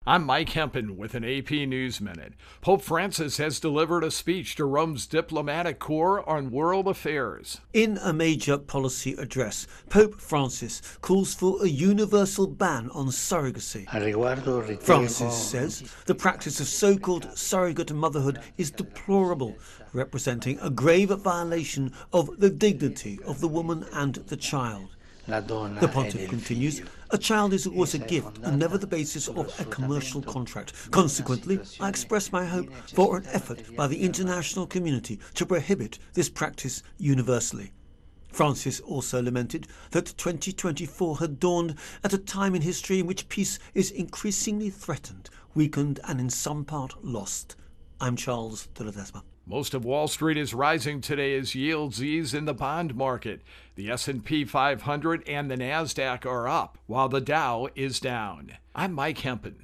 I'm Mike Hempen with an AP News Minute. Pope Francis has delivered a speech to Rome's diplomatic corps on world affairs. In a major policy address, Pope Francis calls for a universal ban on surrogacy. Francis says the practice of so-called surrogate motherhood is deplorable, representing a grave violation of the dignity of the woman and the child. The pontiff continues, a child is always a gift and never the basis of a commercial contract. Consequently, I express my hope for an effort by the international community to prohibit this practice universally. Francis also lamented that 2024 had dawned at a time in history in which peace is increasingly threatened, weakened and in some part lost. I'm Charles de Ledesma. Most of Wall Street is rising today as yields ease in the bond market. The S&P 500 and the NASDAQ are up, while the Dow is down. I'm Mike Hempen.